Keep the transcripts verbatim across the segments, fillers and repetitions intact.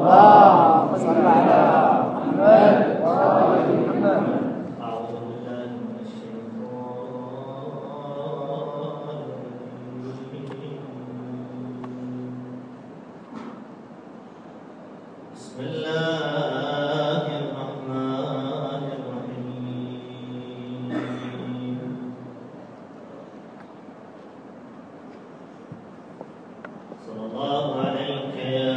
اللهم صل على محمد وآل محمد. أعوذ بالله من الشيطان الرجيم. بسم الله الرحمن الرحيم. صلى الله عليك يا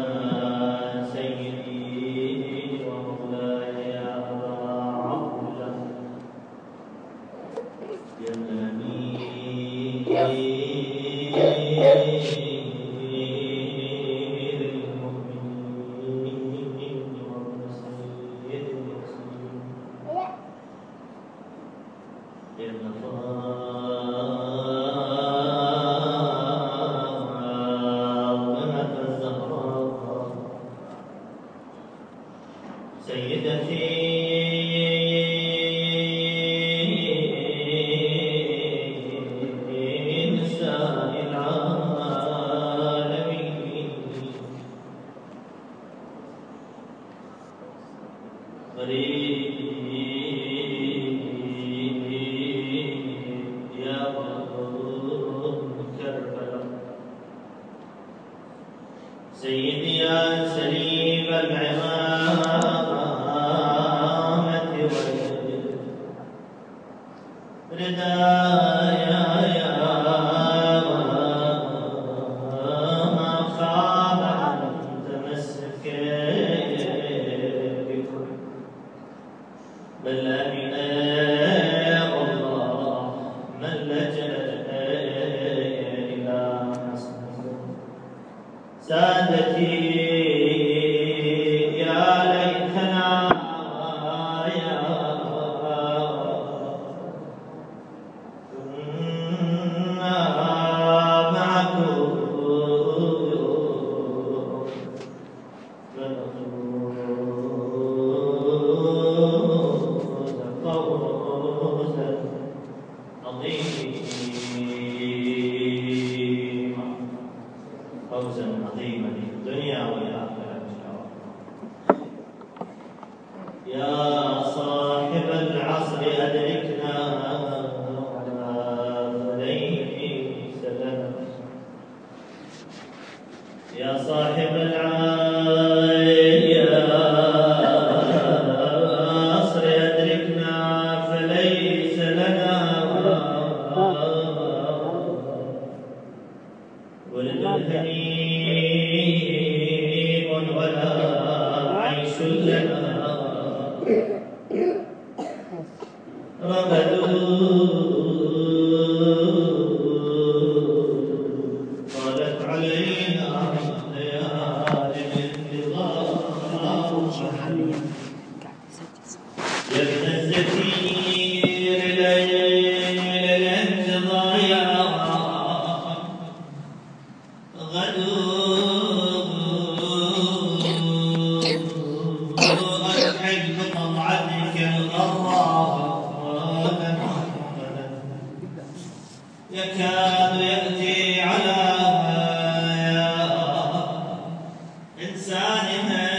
سيدي يا سليم العمامة والردايا يا ما خاب أن تمسك بكم بل أمن الله من لجأ إلى حسنه. سادتي يا ليتنا يا كنا معكم فنفوز فوزا عظيما، فوزا عظيما في الدنيا والآخرة إن شاء الله. يا صاحب العصر أدركنا فليس لنا، يا صاحب العصر أدركنا فليس لنا ولد هنيء ولا عيش لنا، رغدوا طالت علينا ليالي الانتظار. يا ابن الزكير ليل الانتظار غدوا أسعد بطلعتك الغراء يكاد يأتي على إنسان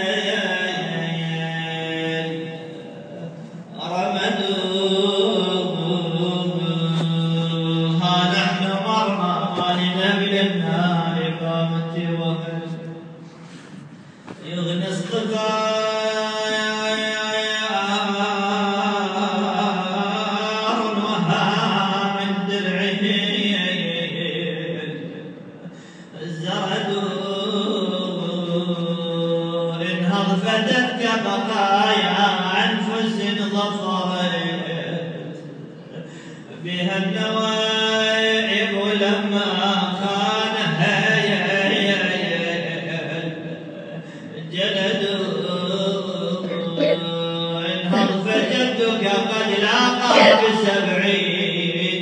رمدوها نحن مرنا لنبل النار قامت وهل يغني اصطفار وها من درعه الزرد انهض فدت كبقايا انفس ظفرت بها النوائب لما كان جلد انهض فجدك قد لاقى بسبعين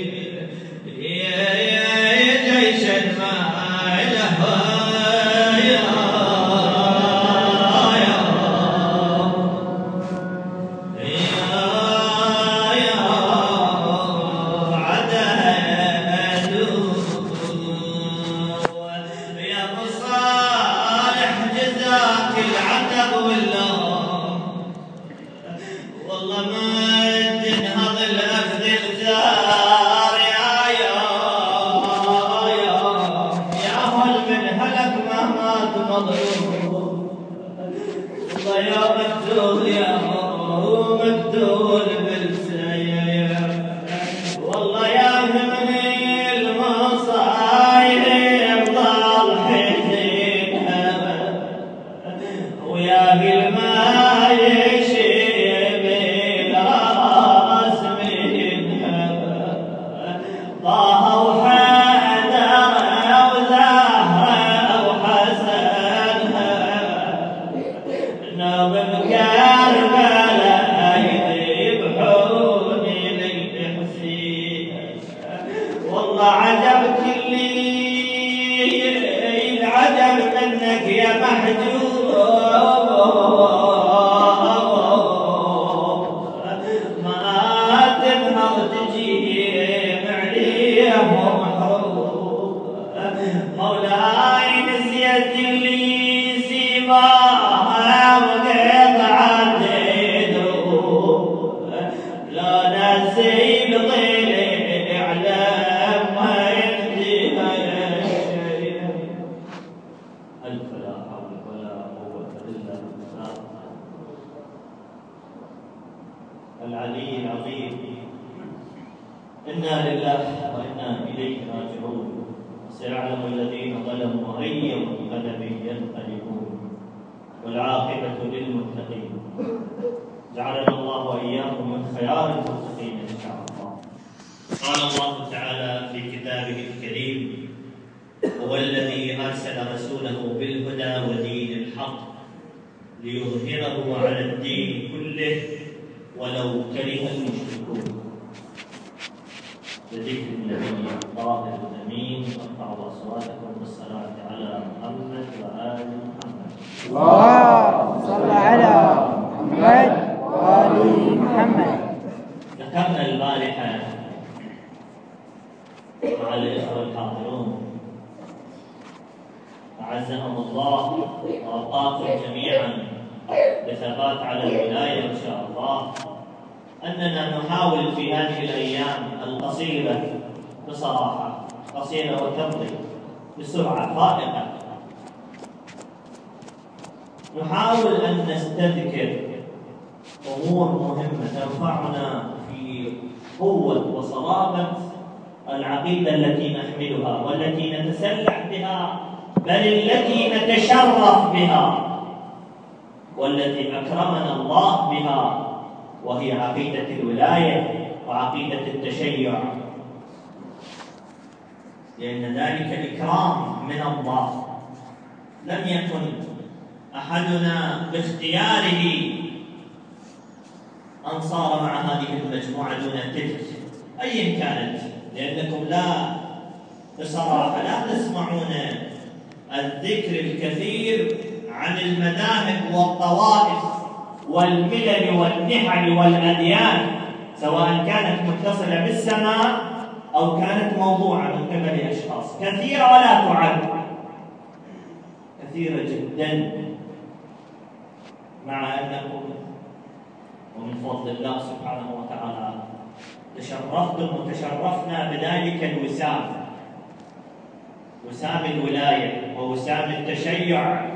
جيشا ما له يا والله يا مقتول يا مقتول بالسيف والله يا همني المصايب ضل حزينها ويا بالما يشيب الراس منها طه وحيدر وزهره وحسنها نوب بكربلاء يذبحوني للحسين والله عجبت لي العجب منك يا محجوب ما تنهض تجي معليهم محروب مولاي نسيت لي سيباها وقطعت دروب لا نسيب ضلع لما يهديها شيء ألف لا حول ولا قوة إلا بالله العلي العظيم إنا لله وإنا إليه راجعون سيعلم الذين ظلموا أي منقلب ينقلبون والعاقبة للمتقين جعلنا الله وإياكم من خيار المتقين إن شاء الله. قال الله تعالى في كتابه الكريم هو الذي أرسل رسوله بالهدى ودين الحق ليظهره على الدين كله ولو كره المشركون. بذكر النبي الطاهر الامين وارفعوا اصواتكم بالصلاه على محمد وال محمد. اللهم صل على محمد وال محمد. ذكرنا البارحه مع الاخوه الحاضرون اعزهم الله واوقاكم جميعا بثبات على الولايه ان شاء الله أننا نحاول في هذه الأيام القصيرة بصراحة قصيرة وتمضي بسرعة فائقة نحاول أن نستذكر أمور مهمة تنفعنا في قوة وصلابة العقيدة التي نحملها والتي نتسلح بها بل التي نتشرف بها والتي أكرمنا الله بها وهي عقيدة الولاية وعقيدة التشيع لأن ذلك إكرام من الله لم يكن أحدنا باختياره أن صار مع هذه المجموعة دون تلك أيا كانت لأنكم لا بصراحة لا تسمعون الذكر الكثير عن المذاهب والطوائف والملل والنحل والأديان سواء كانت متصلة بالسماء أو كانت موضوعة من قبل أشخاص كثيرة ولا تعد كثيرة جدا مع أنكم ومن فضل الله سبحانه وتعالى تشرفتم وتشرفنا بذلك الوسام وسام الولاية ووسام التشيع.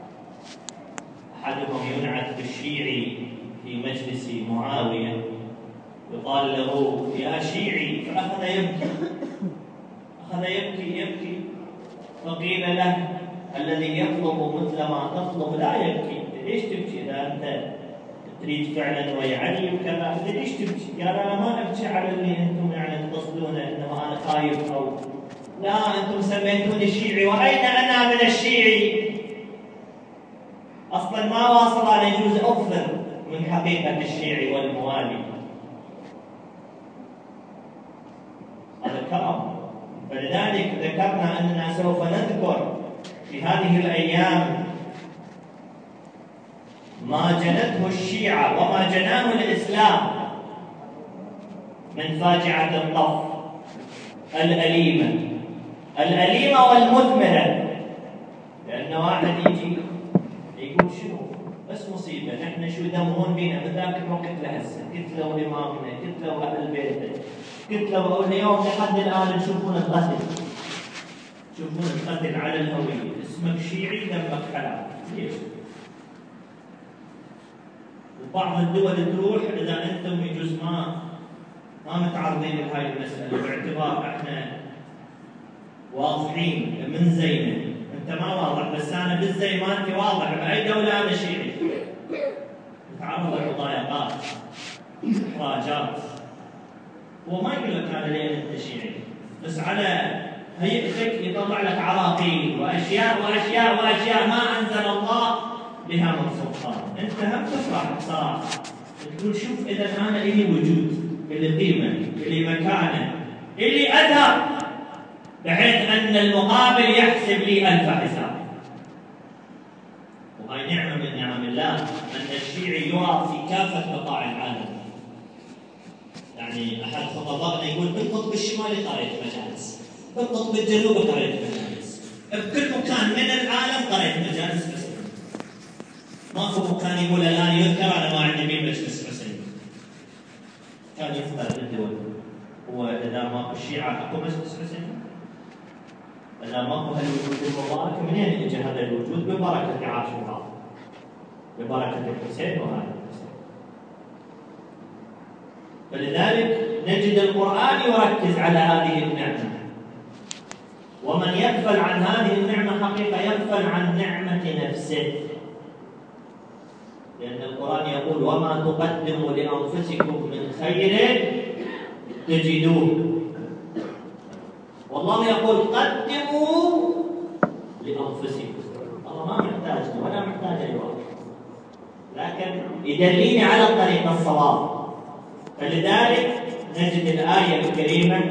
أحدهم ينعت بالشيعي في مجلس معاوية يقال له يا شيعي فأخذ يبكي أخذ يبكي يبكي فقيل له الذي يطلب مثل ما تطلب لا يبكي ليش تبكي إذا أنت تريد فعلا ويعني وكذا ليش تبكي؟ قال أنا ما أبكي على اللي أنتم يعني تقصدون إنما أنا خايف أو لا أنتم سميتوني الشيعي وأين أنا من الشيعي؟ أصلا ما واصل أن يجوز أكثر من حقيقة الشيعي والموالي. هذا كرم. فلذلك ذكرنا أننا سوف نذكر في هذه الأيام ما جنته الشيعة وما جناه الإسلام من فاجعة الطف الأليمة الأليمة والمثمرة. لأن واحد يجي يقول شنو بس مصيبة نحن شو يدمرون بينا بذاك الوقت لهسه قتلوا إمامنا قتلوا أهل بيته قتلوا اليوم لحد الآن تشوفون القتل تشوفون القتل على الهوية اسمك شيعي دمك حلال. ليش؟ وبعض الدول تروح اذا انتم يجوز ما ما متعرضين لهاي المساله باعتبار احنا واضحين من زينا، انت ما واضح بس انا بالزي مالتي واضح، باي دوله انا شيعي. نتعرض لمضايقات، احراجات. هو ما يقول لك هذا ليه انت شيعي، بس على هيئتك يطلع لك عراقيل واشياء واشياء واشياء ما انزل الله بها من سلطان. انت هم تفرح بصراحه، تقول شوف اذا انا لي وجود، لي قيمه، لي مكانه، لي اثر، بحيث ان المقابل يحسب لي الف حساب. وهي نعمه من نعم الله ان الشيعي يرى في كافه بقاع العالم. يعني احد خطبائنا يقول بالقطب الشمالي قريت مجالس، بالقطب الجنوبي قريت مجالس، بكل مكان من العالم قريت مجالس بس ماكو مكان يقول الان يذكر انا ما عندي بيه مجلس حسين. كان يفطر بالدول. هو اذا ماكو الشيعه اكو مجلس حسين؟ اذا ماكو هالوجود المبارك منين اجى هذا الوجود؟ ببركه عاشوراء، ببركه الحسين وهذا الحسين. فلذلك نجد القرآن يركز على هذه النعمة، ومن يغفل عن هذه النعمة حقيقة يغفل عن نعمة نفسه، لأن القرآن يقول وما تقدموا لأنفسكم من خير تجدوه. والله يقول قدموا لأنفسكم. الله ما محتاج ولا محتاج أيوة، لكن يدليني على الطريق الصواب. فلذلك نجد الآية الكريمة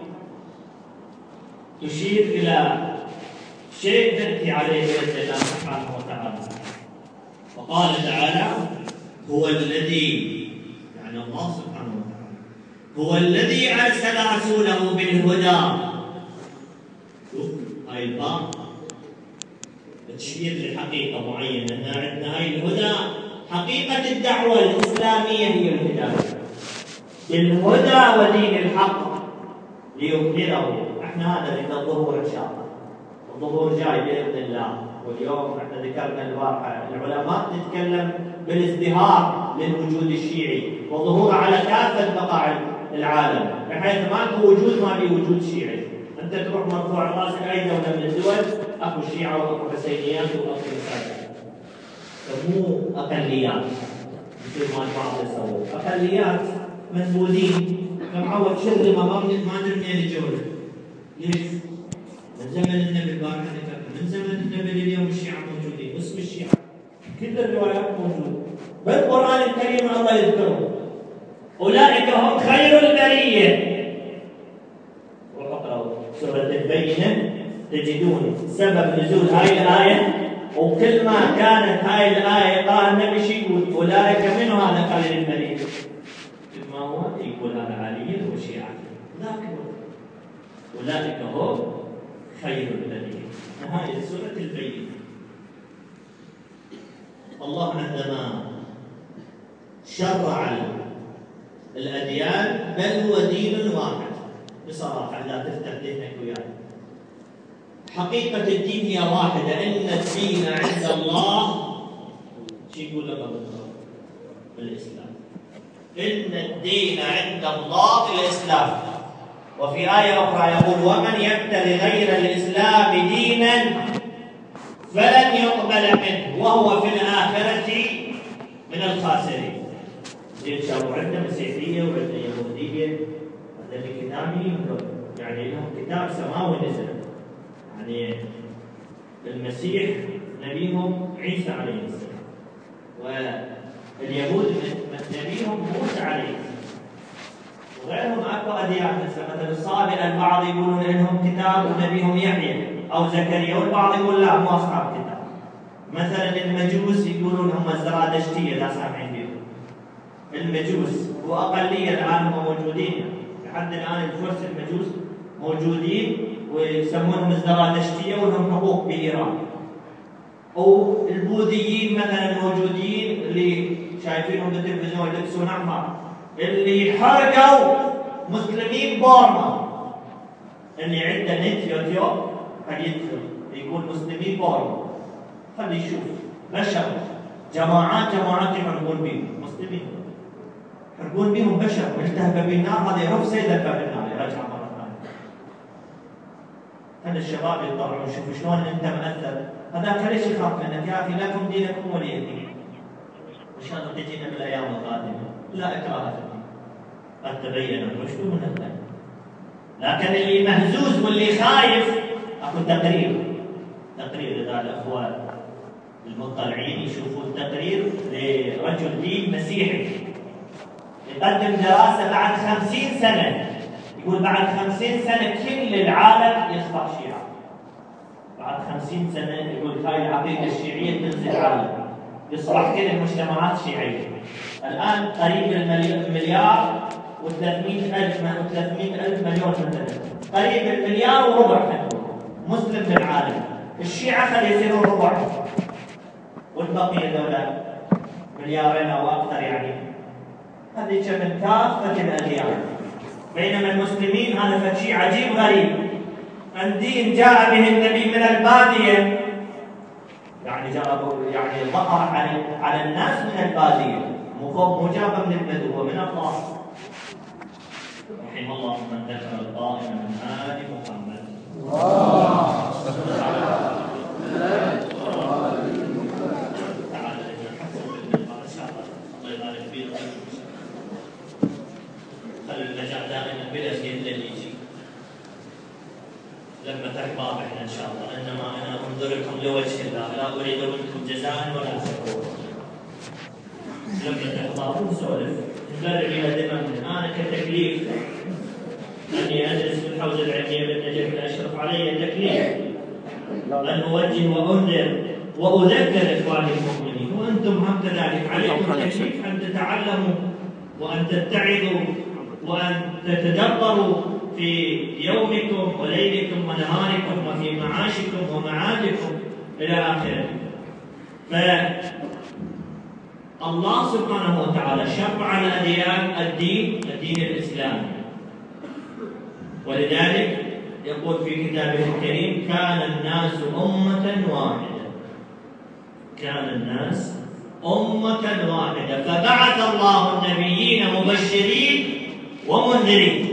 تشير إلى شيء نبكي عليه بإذن الله سبحانه وتعالى. وقال تعالى هو الذي، يعني الله سبحانه وتعالى هو الذي أرسل رسوله بالهدى. شوف هاي الباء تشير لحقيقة معينة، أن عندنا هاي الهدى، حقيقة الدعوة الإسلامية هي الهداية بالهدى ودين الحق ليظهره. احنا هذا نريد الظهور ان شاء الله، الظهور جاي باذن الله. واليوم احنا ذكرنا البارحه العلماء تتكلم بالازدهار للوجود الشيعي وظهوره على كافه بقاع العالم، بحيث ماكو وجود ما في وجود شيعي. انت تروح مرفوع راسك اي دوله من الدول اكو شيعه واكو حسينيات واكو مساجد، فمو اقليات مثل ما البعض يصور. اقليات منبوذين كمعود شر ما ما ندري منين يجون. ليش؟ من زمن النبي البارحه من زمن النبي لليوم الشيعه موجودين، اسم الشيعه كل الروايات موجوده بالقران الكريم. الله يذكرهم اولئك هم خير البريه. روحوا اقرأوا سوره البينه تجدون سبب نزول هاي الايه، وكل ما كانت هاي الايه قال النبي شيء يقول اولئك من هذا خير البريه. ما هو يقول هذا علي وشيعة، ذاك أولئك هم خير البرية. هاي سورة البينة. الله عندما شرع الأديان بل هو دين واحد بصراحة، لا تفتح ذهنك وياي. حقيقة الدين هي واحدة، إن الدين عند الله شو يقول لك بالإسلام؟ إن الدين عند الله الإسلام. وفي آية أخرى يقول ومن يبتغي غير الإسلام دينا فلن يقبل منه وهو في الآخرة من الخاسرين. زين شافوا عندنا مسيحية وعندنا يهودية وعندنا كتابي، يعني لهم كتاب سماوي نزل. يعني المسيح نبيهم عيسى عليه السلام، واليهود نبيهم موسى عليه السلام، وغيرهم اكو اديان. مثلا الصابئه البعض يقولون انهم كتاب ونبيهم يحيى او زكريا، والبعض يقول لا مو اصحاب كتاب. مثلا المجوس يقولون هم الزرادشتيه، لا سامعين بهم المجوس، واقليه الان هم موجودين لحد الان. الفرس المجوس موجودين ويسمونهم الزرادشتيه ولهم حقوق بايران. او البوذيين مثلا موجودين اللي شايفينهم بالتلفزيون يلبسون احمر، اللي حرقوا مسلمين بورما، اللي عنده نت يوتيوب قد يدخل يقول مسلمين بور، خلي يشوف بشر، جماعات جماعات يحرقون بهم، مسلمين يحرقون بهم بشر، ملتهب بالنار، هذا يروح سيدا باب النار يرجع مرة ثانية. هذا الشباب يطلعون شوفوا شلون انت مأثر، هذاك ليش يخاف منك؟ يا اخي لكم دينكم ولي دين. ان شاء الله تجينا بالايام القادمه، لا اكراه في الدين، قد تبين الرشد من الغي. لكن اللي مهزوز واللي خايف، اكو تقرير تقرير اذا الاخوان المطلعين يشوفون تقرير لرجل دين مسيحي يقدم دراسه بعد خمسين سنه، يقول بعد خمسين سنه كل العالم يصبح شيعه. بعد خمسين سنه يقول هاي العقيده الشيعيه تنزل العالم، يصبح كل المجتمعات شيعيه. الان قريب المليار وثلاثمئة ألف وثلاثمئة ألف مليون مثلا، قريب المليار وربع مسلم في العالم، الشيعة خلي يصيرون ربع، والبقية دولة مليارين أو أكثر يعني. هذه من كافة الأديان، بينما المسلمين هذا فشيء عجيب غريب، الدين جاء به النبي من البادية، يعني جاء يعني ظهر على على الناس من البادية، مو جابه من البدو ومن الله. رحم الله من ذكر القائم من آل محمد. الله تعالى الله يبارك فيك. خلي النجاح دائما بلا شيء اللي يجي لما تحباب احنا ان شاء الله، انما انا انظركم لوجه الله، لا اريد منكم جزاء ولا شكورا. لما تحباب نسولف نبرر الى دماغنا. انا كتكليف اني اجلس في الحوزه العلميه بالنجف الاشرف علي تكليف ان اوجه وانذر واذكر اخواني المؤمنين، وانتم هم كذلك عليكم تكليف ان تتعلموا وان تتعظوا وان تتدبروا في يومكم وليلكم ونهاركم وفي معاشكم ومعادكم الى اخره. فالله سبحانه وتعالى شرع الاديان الدين الدين الاسلامي، ولذلك يقول في كتابه الكريم: كان الناس أمة واحدة. كان الناس أمة واحدة فبعث الله النبيين مبشرين ومنذرين،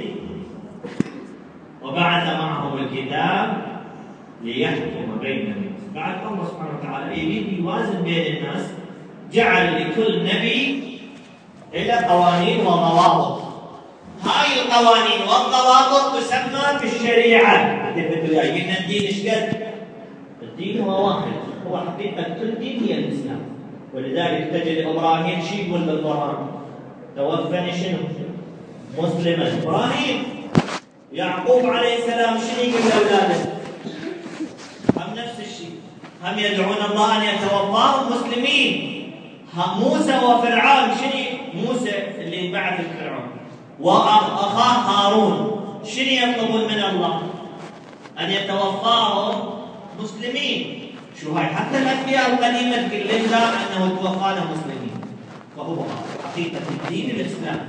وبعث معهم الكتاب ليحكم بين الناس. بعد الله سبحانه وتعالى يريد يوازن بين الناس، جعل لكل نبي إلى قوانين وضوابط. هاي القوانين والضوابط تسمى بالشريعة. تثبتوا يا قلنا الدين ايش قد؟ الدين هو واحد، هو حقيقة كل دين هي الإسلام. ولذلك تجد إبراهيم شو يقول بالقرآن؟ توفني شنو؟ مسلما. إبراهيم. يعقوب عليه السلام شنو يقول لأولاده؟ هم نفس الشيء، هم يدعون الله أن يتوفاهم مسلمين. موسى وفرعون شنو؟ موسى اللي انبعث فرعون وأخاه هارون شنو يطلبون من الله؟ أن يتوفاهم مسلمين. شو هاي؟ حتى الأنبياء القديمة تقول لله أنه توفانا مسلمين، وهو حقيقة الدين الإسلام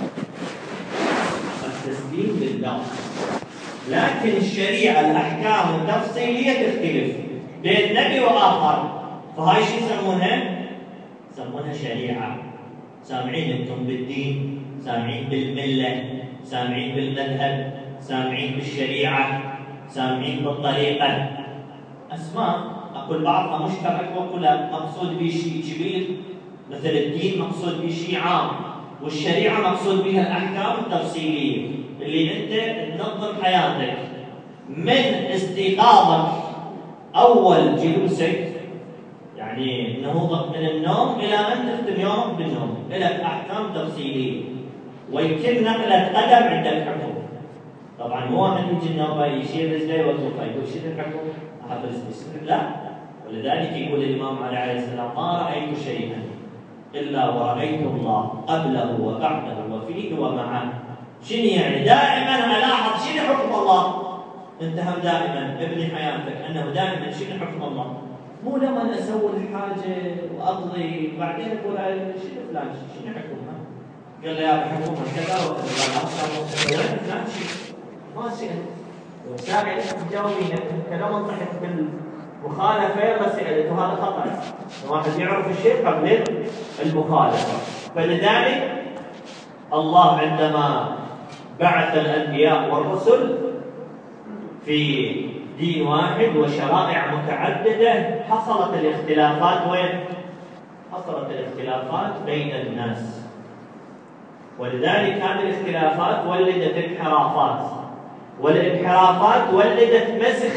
التسليم لله. لكن الشريعة الأحكام التفصيلية تختلف بين نبي وآخر، فهاي شو يسمونها؟ يسمونها شريعة. سامعين أنتم بالدين، سامعين بالملة، سامعين بالمذهب، سامعين بالشريعة، سامعين بالطريقة. أسماء أقول بعضها مشترك وكلها مقصود به شيء كبير، مثل الدين مقصود به شيء عام، والشريعة مقصود بها الأحكام التفصيلية اللي أنت تنظم حياتك من استيقاظك أول جلوسك، يعني نهوضك من النوم إلى أن تختم يومك بالنوم، لك أحكام تفصيلية. ويمكن نقلة قدم عندك حكم. طبعا مو واحد يجي النوبة يشيل رجليه ويوقفها يقول شنو الحكم؟ أحب رجلي، لا. ولذلك يقول الإمام علي عليه السلام: ما رأيت شيئا إلا ورأيت الله قبله وبعده وفيه ومعه. شنو يعني؟ دائما ألاحظ شنو حكم الله. أنت هم دائما ابني حياتك أنه دائما شنو حكم الله. مو لما اسوي الحاجه واقضي وبعدين اقول شنو فلان شنو حكمها؟ قال لي يا حكمها كذا وكذا. فلان شنو؟ ما سأل. وساعي تجاوبين كلام طحت بال مخالفة بس سألته، هذا خطأ. الواحد يعرف الشيء قبل المخالفة. فلذلك الله عندما بعث الأنبياء والرسل في دين واحد وشرائع متعددة، حصلت الاختلافات وين؟ حصلت الاختلافات بين الناس، ولذلك هذه الاختلافات ولدت انحرافات، والانحرافات ولدت مسخ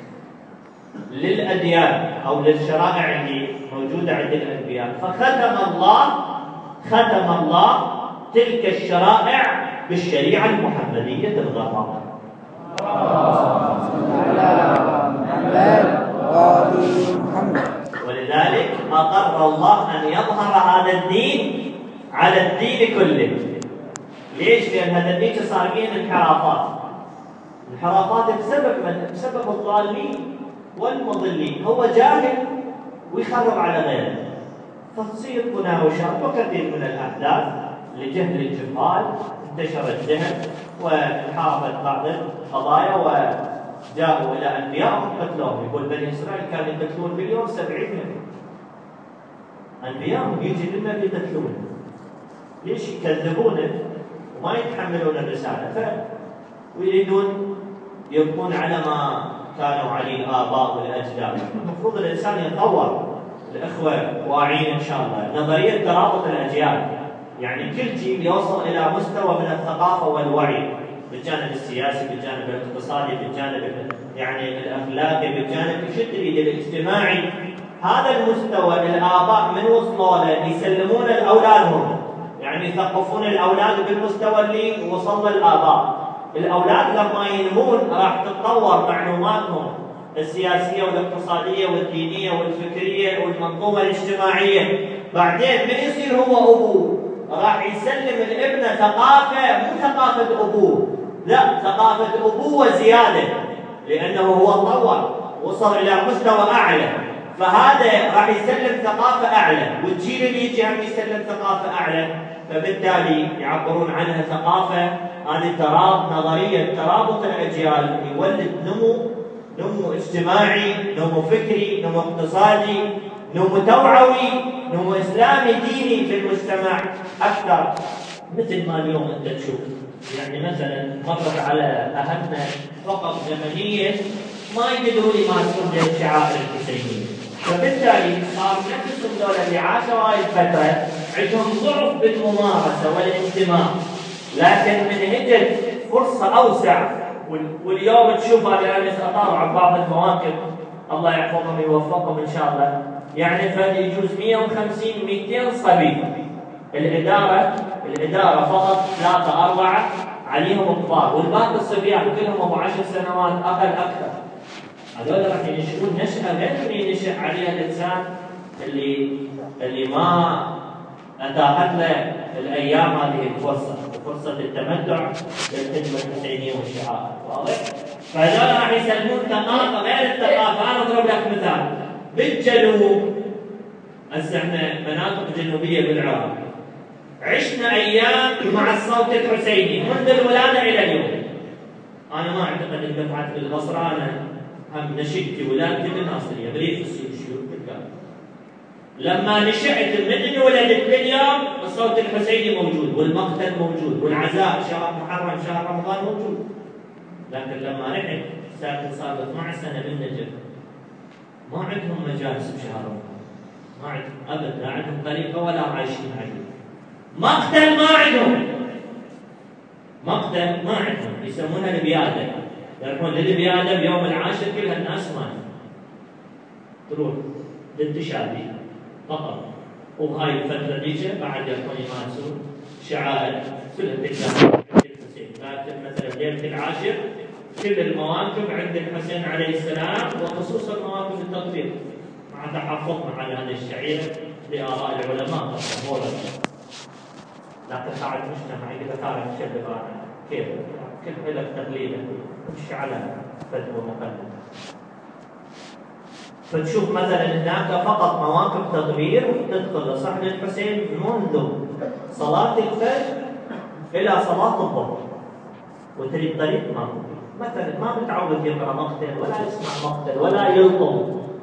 للأديان أو للشرائع اللي موجودة عند الأنبياء. فختم الله ختم الله تلك الشرائع بالشريعة المحمدية الغراء. ولذلك أقر الله أن يظهر هذا الدين على الدين كله. ليش؟ لأن هذا الدين صار فيه انحرافات. انحرافات بسبب من؟ بسبب الضالين والمضلين. هو جاهل ويخرب على غيره، فتصير مناوشات وكثير من الأحداث لجهل الجهال، انتشر الجهل وانحرفت بعض القضايا وجاءوا إلى أنبيائهم قتلوهم. يقول بني إسرائيل كانوا يقتلون باليوم سبعين نبي. أنبيائهم يجي لنا يقتلونه. ليش؟ يكذبونه وما يتحملون الرسالة، ويريدون يبقون على ما كانوا عليه الآباء والأجداد. المفروض الإنسان يتطور. الأخوة واعين إن شاء الله نظرية ترابط الأجيال، يعني كل جيل يوصل إلى مستوى من الثقافة والوعي بالجانب السياسي، بالجانب الاقتصادي، بالجانب يعني الأخلاقي، بالجانب شو تريد الاجتماعي. هذا المستوى الآباء من وصلوا له يسلمون لأولادهم، يعني يثقفون الأولاد بالمستوى اللي وصل الآباء. الأولاد لما ينمون راح تتطور معلوماتهم السياسية والاقتصادية والدينية والفكرية والمنظومة الاجتماعية. بعدين من يصير هو أبوه راح يسلم الابن ثقافة، مو ثقافة أبوه، لا، ثقافة أبوه زيادة، لأنه هو تطور وصل إلى مستوى أعلى، فهذا راح يسلم ثقافة أعلى، والجيل اللي يجي هم يسلم ثقافة أعلى، فبالتالي يعبرون عنها ثقافة. هذه تراب نظرية ترابط الأجيال يولد نمو نمو اجتماعي، نمو فكري، نمو اقتصادي، نمو توعوي، نمو إسلامي ديني في المجتمع أكثر. مثل ما اليوم أنت تشوف، يعني مثلا مرت على أهلنا فقط زمنية ما يقدرون يمارسون الشعائر الحسينية، فبالتالي صار نفسهم دولة اللي عاشوا هاي الفترة عندهم ضعف بالممارسة والانتماء، لكن من هجت فرصة أوسع. واليوم تشوف هذه الناس أطاروا بعض المواقف، الله يحفظهم ويوفقهم إن شاء الله. يعني فهذه يجوز مئة وخمسين مئتين صبي، الإدارة الإدارة فقط ثلاثة أربعة عليهم كبار، والباقي الصبيان كلهم أبو عشر سنوات أقل أكثر. هذول راح ينشئون نشأة غير اللي ينشأ عليها الإنسان اللي اللي ما أتاحت له الأيام هذه الفرصة، فرصة التمتع بالخدمة الحسينية والشعائر، واضح؟ فهذول راح يسلمون ثقافة غير الثقافة. أنا أضرب لك مثال بالجنوب، هسه احنا مناطق جنوبية بالعراق، عشنا أيام مع الصوت الحسيني منذ الولادة إلى اليوم. أنا ما أعتقد إن دفعت بالبصرة، أنا هم نشأت ولادتي بالناصرية بريف الشيوخ بالكامل. لما نشأت من إني ولدت باليوم الصوت الحسيني موجود، والمقتل موجود، والعزاء شهر محرم شهر رمضان موجود. لكن لما رحت ساكن صار اثنعش سنة بالنجف، ما عندهم مجالس بشهر رمضان، ما عندهم أبد، لا عندهم طريقة ولا عايشين عليه. مقتل ما عندهم، مقتل ما عندهم، يسمونها البيادة، يروحون للبيادة بيوم العاشر كلها الناس ما تروح للتشابي فقط. وهاي الفترة ديجا بعد يروحون يمارسون شعائر كلها تتكلم عند الحسين. لكن مثلا ليلة العاشر كل المواقف عند الحسين عليه السلام، وخصوصا مواقف التطبيق مع تحفظنا على هذه الشعيرة لآراء العلماء. لكن بعد المجتمع إذا كان مشبه كيف كيف لك تقليدا مش على فتوى مقلدة. فتشوف مثلا هناك فقط مواقف تطبير تدخل لصحن الحسين منذ صلاة الفجر إلى صلاة الظهر، وتريد طريق ما مثلا ما متعود يقرأ مقتل ولا يسمع مقتل ولا يلطم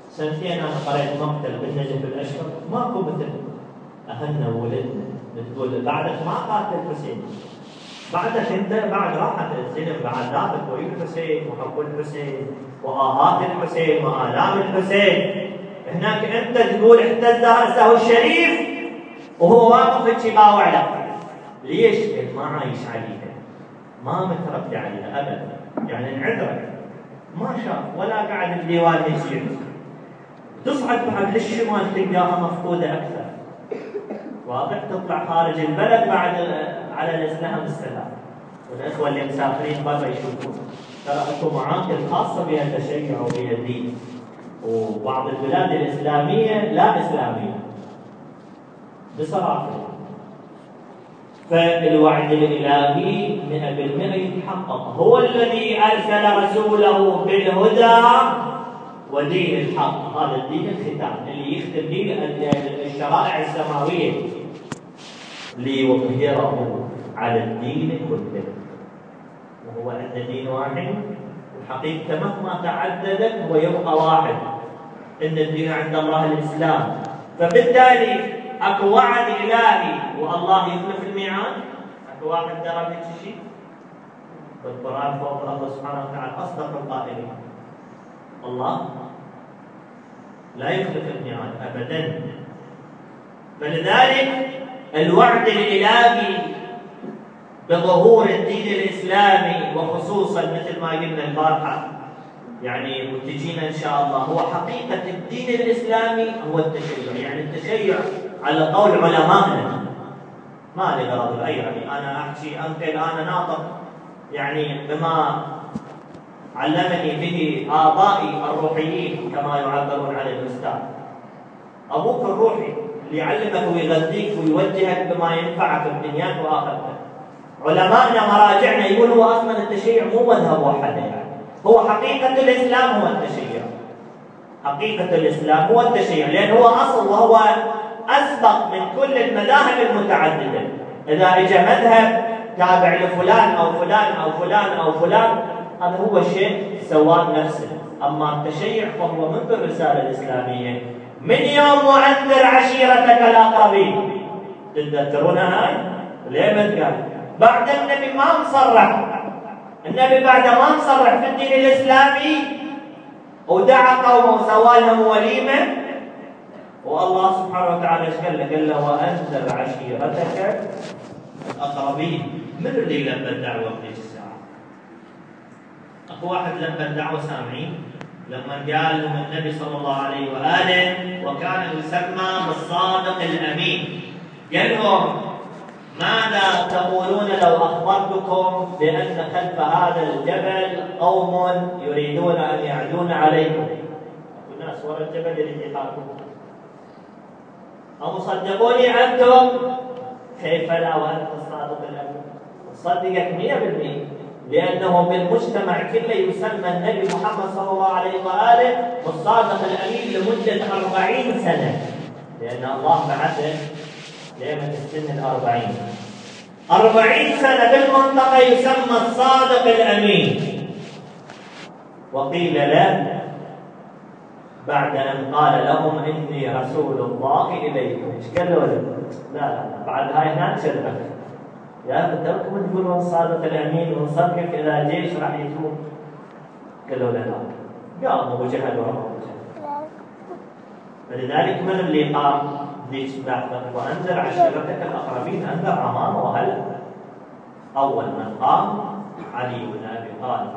سنتين انا قريت مقتل بالنجف الاشرف، ماكو مثل اهلنا وولدنا بتقول بعدك ما قاتل الحسين، بعدك انت بعد راحت السلم بعد ذاك ويا الحسين وحب الحسين وآهات الحسين وآلام الحسين. هناك انت تقول اهتز راسه الشريف وهو واقف تشباوع له. ليش؟ لان ما عايش عليها، ما متربي عليها ابدا، يعني انعذرك ما شاف ولا قاعد بديوان يسير. تصعد بعد للشمال تلقاها مفقوده اكثر. واضح؟ تطلع خارج البلد بعد على الاسلام السلام. والاخوه اللي مسافرين برا يشوفون ترى اكو معاقل خاصه بها التشيع وبها الدين. وبعض البلاد الاسلاميه لا اسلاميه. بصراحه. فالوعد الالهي مئة بالمئة يتحقق، هو الذي ارسل رسوله بالهدى ودين الحق، هذا الدين الختام اللي يختم دين الشرائع السماويه ليظهره على الدين كله. وهو ان دين واحد والحقيقه مهما تعددت هو يبقى واحد، ان الدين عند الله الاسلام. فبالتالي اكو وعد الهي والله يخلف الميعاد. اكو واحد درى هيك شيء بالقران فوق الله سبحانه وتعالى اصدق القائلين. الله لا يخلف الميعاد ابدا. فلذلك الوعد الالهي بظهور الدين الاسلامي وخصوصا مثل ما قلنا البارحه يعني وتجينا ان شاء الله، هو حقيقه الدين الاسلامي هو التشيع. يعني التشيع على قول علمائنا، ما لي غرض اي يعني انا احكي انقل، انا ناطق يعني بما علمني به آبائي الروحيين كما يعبرون عن الأستاذ. أبوك الروحي اللي يعلمك ويغذيك ويوجهك بما ينفعك في دنياك وآخرتك. علماءنا مراجعنا يقول هو أصلا التشيع مو مذهب واحد، يعني هو حقيقة الإسلام هو التشيع. حقيقة الإسلام هو التشيع لأن هو أصل وهو أسبق من كل المذاهب المتعددة. إذا إجا مذهب تابع لفلان أو فلان أو فلان أو فلان هذا هو شيء سواء نفسه. أما التشيع فهو منذ الرسالة الإسلامية من يوم وأنذر عشيرتك الأقربين. تتذكرونها هاي؟ ليه ما قال؟ بعد النبي ما مصرح، النبي بعد ما مصرح في الدين الإسلامي ودعا قومه وسوى لهم وليمة، والله سبحانه وتعالى ايش قال له؟ قال له وأنذر عشيرتك الأقربين. من اللي لبى الدعوة في الساعة؟ اكو واحد لبى الدعوه سامعين لما قال لهم النبي صلى الله عليه واله وكان يسمى بالصادق الامين، قال لهم ماذا تقولون لو اخبرتكم بان خلف هذا الجبل قوم يريدون ان يعدون عليكم؟ اكو ناس وراء الجبل يريد يحاربون. او صدقوني انتم؟ كيف لا وانت الصادق الامين؟ صدقك مئة بالمئة لأنه بالمجتمع كله يسمى النبي محمد صلى الله عليه وآله بالصادق الأمين لمدة أربعين سنة، لأن الله بعثه ليمة السن الأربعين. أربعين سنة بالمنطقة يسمى الصادق الأمين. وقيل له بعد أن قال لهم إني رسول الله إليكم، إيش قالوا له؟ لا لا بعد هاي هناك شرفت يا أخي تركم تقولون الصادق الأمين ونصدقك إذا جيش راح يجون. قالوا له لا، قاموا وجهدوا أبو جهل. فلذلك من اللي قام ذيك اللحظة وأنذر عشيرتك الأقربين؟ أنذر عمامه وأهله. أول من قام علي بن أبي طالب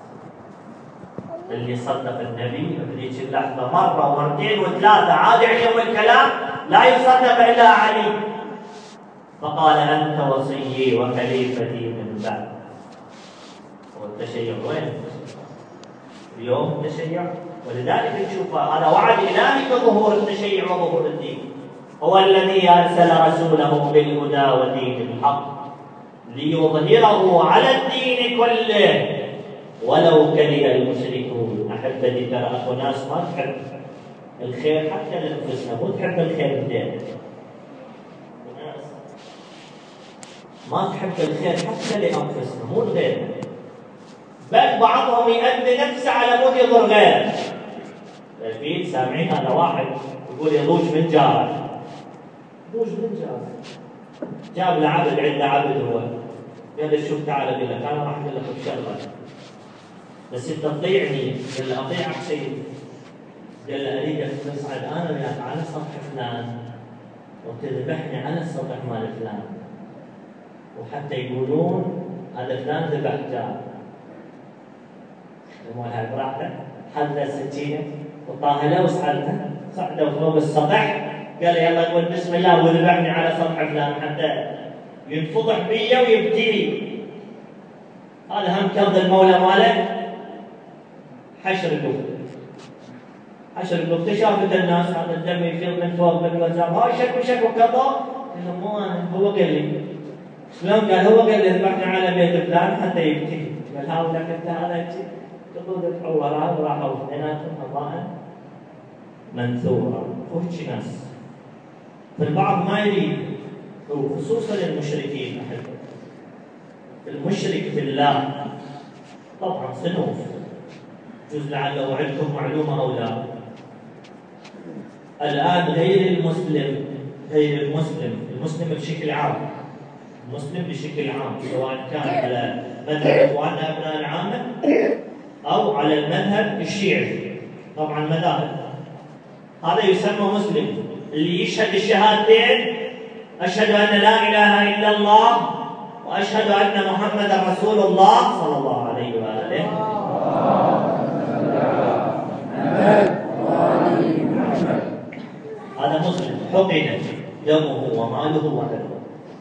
اللي صدق النبي بذيك اللحظة مرة ومرتين وثلاثة، عاد عليهم الكلام لا يصدق إلا علي. فقال أنت وصيي وخليفتي من بعد. والتشيع وين؟ اليوم التشيع. ولذلك نشوف هذا وعد إلهي بظهور التشيع وظهور الدين. هو الذي أرسل رسوله بالهدى ودين الحق ليظهره على الدين كله ولو كره المشركون. أحبتي ترى أكو ناس ما تحب الخير حتى لأنفسها، مو تحب الخير الدين. ما تحب الخير حتى لأنفسنا مو لغيرنا، بل بعضهم يؤذي نفسه على مود يضر غيره. الفيل سامعين هذا واحد يقول يضوج من جاره، يضوج من جاره، جاب له عبد عنده عبد هو، قال له شوف تعال اقول لك انا راح اقول لك بشغله بس انت تطيعني. قال له اطيعك سيدي. قال له اريدك تصعد انا وياك على سطح فلان وتذبحني على السطح مال فلان، وحتى يقولون هذا فلان ذبح جار. المهم براحته حل السكينه وطاها له وصعدته، صعدوا فوق السطح. قال يلا قول بسم الله وذبحني على سطح فلان حتى ينفضح بي ويبتلي. هذا هم كرد المولى ماله حشر الوفد. حشر الوفد شافت الناس هذا الدم يفيض من فوق من وزار، هاي شكو شكو كذا. قال مو انا، هو قال لي. شلون؟ قال هو قال لي ذبحني على بيت فلان حتى يبتلي. قال ها ولك انت هذا تقول ذبحوا وراه وراحوا اثنيناتهم هضاء منثورا. وهيك ناس. فالبعض ما يريد، وخصوصا المشركين احبه. المشرك في الله طبعا صنوف، جزء لعله عندكم معلومه او لا. الان غير المسلم، غير المسلم، المسلم بشكل عام، المسلم بشكل عام سواء كان على مذهب اخواننا ابناء العامه او على المذهب الشيعي، طبعا مذاهب، هذا يسمى مسلم. اللي يشهد الشهادتين اشهد ان لا اله الا الله واشهد ان محمدا رسول الله صلى الله عليه واله. هذا مسلم حقن دمه وماله وعرضه.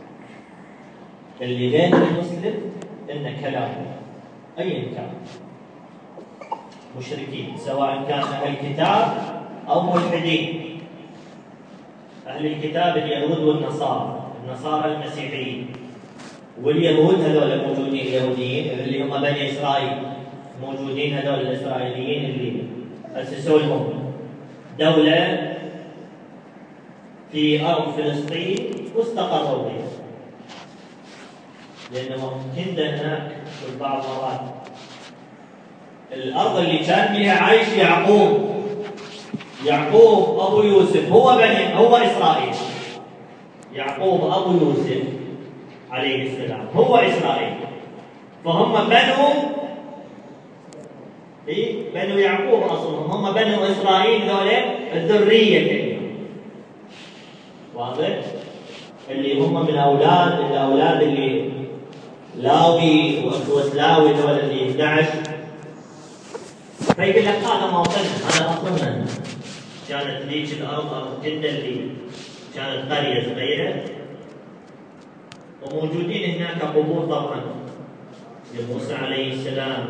اللي غير المسلم ان كلامه ايا كان مشركين، سواء كان اهل الكتاب او ملحدين. اهل الكتاب اليهود والنصارى، النصارى المسيحيين، واليهود هذول موجودين، اليهوديين اللي هم بني اسرائيل موجودين، هذول الاسرائيليين اللي اسسوا لهم دوله في ارض فلسطين واستقروا بها، لانه كنت هناك في بعض المرات الارض اللي كان فيها عايش يعقوب، يعقوب ابو يوسف هو بني هو اسرائيل، يعقوب ابو يوسف عليه السلام هو اسرائيل، فهم بنو اي بنو يعقوب اصلهم، هم بنو اسرائيل ذولا الذريه كلمه واضح، اللي هم من اولاد الاولاد اللي لاوي وسلاوي ذول اللي احد عشر. فيقول لك هذا موطننا، هذا اصلنا. كانت ذيك الارض ارض جده اللي كانت قريه صغيره، وموجودين هناك قبور طبعا لموسى عليه السلام،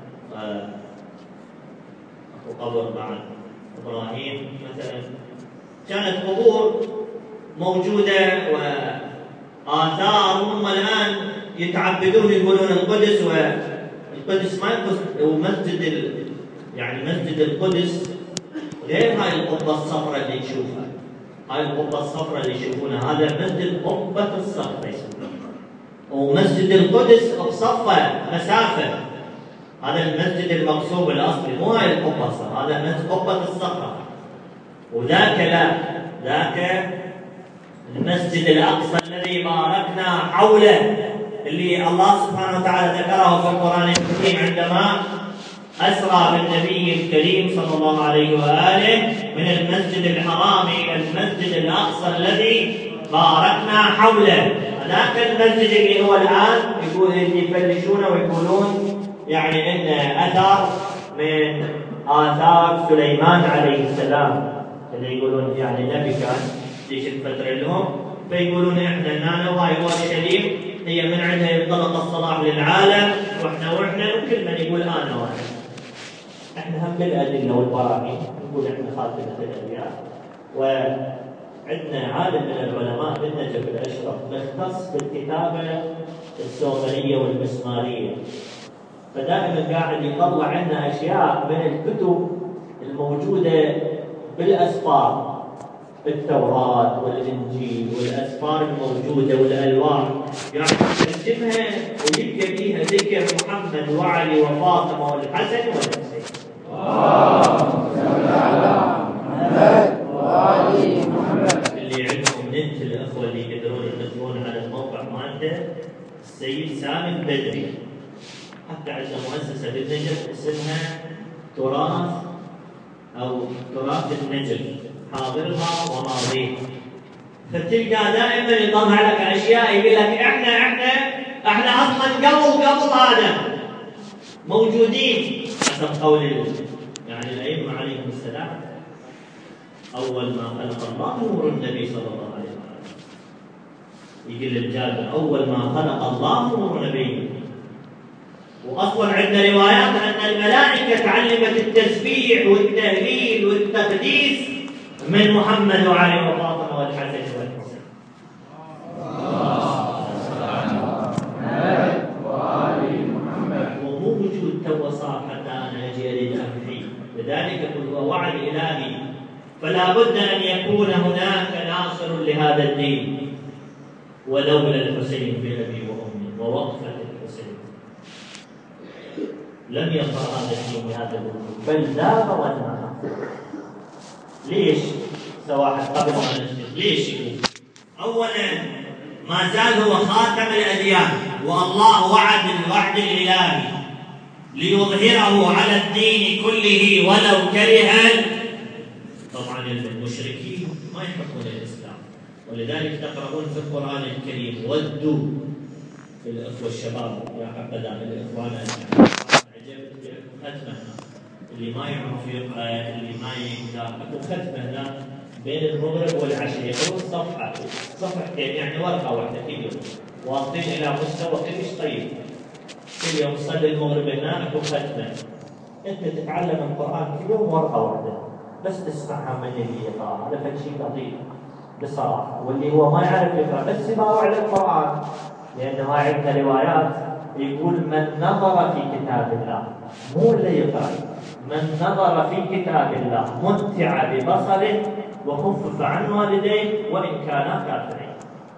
وقبر بعد ابراهيم مثلا، كانت قبور موجوده واثار. هم الان يتعبدون يقولون القدس، والقدس ما يقصد ومسجد ال... يعني مسجد القدس غير هاي القبه الصفراء اللي تشوفها، هاي القبه الصفراء اللي يشوفونها هذا مسجد قبه الصخره يسمونه، ومسجد القدس بصفه مسافه، هذا المسجد المقصوب الاصلي، مو هاي القبه الصفراء، هذا مسجد قبه الصخره. وذاك لا، ذاك المسجد الاقصى الذي باركنا حوله، اللي الله سبحانه وتعالى ذكره في القران الكريم عندما أسرى بالنبي الكريم صلى الله عليه وآله من المسجد الحرام إلى المسجد الأقصى الذي باركنا حوله. هذاك المسجد اللي هو الآن يقول يفلشونه ويقولون يعني إن أثر من آثار سليمان عليه السلام، اللي يقولون يعني النبي كان ذيك الفترة لهم، فيقولون إحنا هنا وهاي أورشليم هي من عندها ينطلق الصلاح للعالم، وإحنا وإحنا وكل من يقول أنا وأنا. احنا هم بالادله والبراهين نقول احنا خالفنا في الانبياء. وعندنا عالم من العلماء بالنجف الاشرف مختص بالكتابه السومريه والمسماريه، فدائما قاعد يطلع لنا اشياء من الكتب الموجوده بالاسفار، التوراه والانجيل والاسفار الموجوده والالواح، يعني يترجمها ويلقى فيها ذكر محمد وعلي وفاطمه والحسن والحسين. اللهم صل على محمد وآل محمد. اللي عندهم نت الأخوة اللي يقدرون يدخلون على الموقع مالته السيد سامي البدري، حتى عندنا مؤسسة بالنجف اسمها تراث أو تراث النجف، حاضرها وماضيها. فتلقى دائما يطلع لك أشياء يقول لك إحنا إحنا إحنا أصلا قبل قبل هذا موجودين حسب قول يعني الأئمة عليهم السلام. أول ما خلق الله نور النبي صلى الله عليه وسلم. يقول الجابر أول ما خلق الله نور نبيه. وأصلا عندنا روايات أن الملائكة تعلمت التسبيح والتهليل والتقديس من محمد وعلي وفاطمة والحسن والحسين. ومو وجود تو صار حتى أنا أجي أريد أمحي، لذلك يقول هو وعد إلهي، فلا بد أن يكون هناك ناصر لهذا الدين. ولولا الحسين بأبي وأمي ووقفة الحسين لم يظهر هذا الدين بهذا الوجود، بل زاد ونهى. ليش؟ سواحل قبل ما نشتغل، ليش يقول؟ أولا ما زال هو خاتم الأديان، والله وعد الوعد الإلهي ليظهره على الدين كله ولو كره طبعا المشركين ما يحبون الإسلام. ولذلك تقرؤون في القرآن الكريم ودوا في الأخوة الشباب يا حبذا الإخوان عجبت ختمة اللي ما يعرف يقرأ اللي ما يقدر أكو ختمة هنا بين المغرب والعشاء يقرون صفحة صفحتين يعني ورقة واحدة كل يوم واصلين إلى مستوى كلش طيب. كل يوم صلي المغرب هنا أكو ختمة. أنت تتعلم القرآن كل يوم ورقة واحدة بس تسمعها من اللي يقرأ، هذا فد شيء لطيف بصراحة. واللي هو ما يعرف يقرأ بس يسمعوا على القرآن، لأن ما عندنا روايات يقول من نظر في كتاب الله، مو اللي يقرأ، من نظر في كتاب الله متع ببصره وخفف عن والديه وإن كانا كافرين.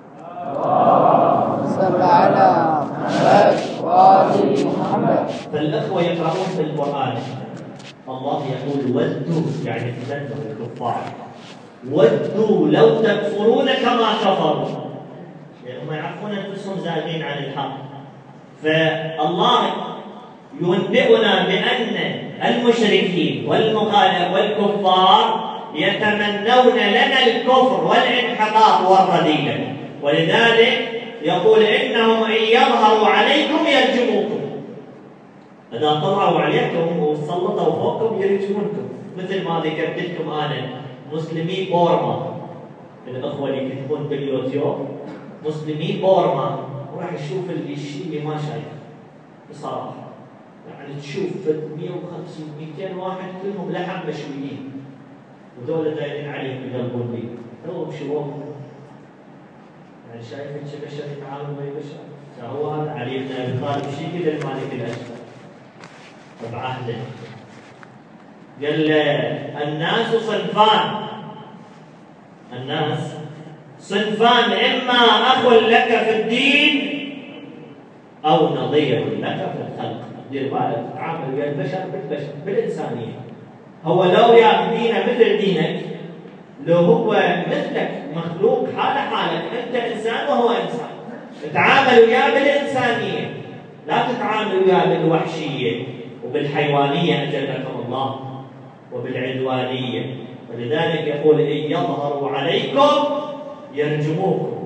اللهم صل على محمد وآل محمد. فالأخوة يقرؤون في القرآن الله يقول ودوا يعني تمنوا الكفار، ودوا لو تكفرون كما كفروا، يعني هم يعرفون انفسهم زاغين عن الحق. فالله ينبئنا بان المشركين والمخالف والكفار يتمنون لنا الكفر والانحطاط والرذيله، ولذلك يقول انهم ان يظهروا عليكم يرجموكم، إذا طلعوا عليكم وسلطوا فوقكم يرجمونكم. مثل ما ذكرت لكم أنا مسلمي بورما، الأخوة اللي يكتبون باليوتيوب مسلمي بورما راح يشوف الشيء اللي ما شايفه بصراحة. يعني تشوف مئة وخمسين مئتين واحد كلهم لحم مشويين ودول دايرين عليهم يقلبون بيه، توهم شوفهم يعني شايفين شو بشر يتعامل ويا بشر. فهو هذا علي بن أبي طالب شيء كذا المالك الأشهر بعهده قال الناس صنفان، الناس صنفان إما أخ لك في الدين أو نظير لك في الخلق. دير بالك تعامل ويا البشر بالبشر بالإنسانية. هو لو يا دينه مثل دينك، لو هو مثلك مخلوق حال حالك، أنت إنسان وهو إنسان، تعامل وياه بالإنسانية، لا تتعامل وياه بالوحشية وبالحيوانية أجلكم الله وبالعدوانية. ولذلك يقول إن يظهروا عليكم يرجموكم.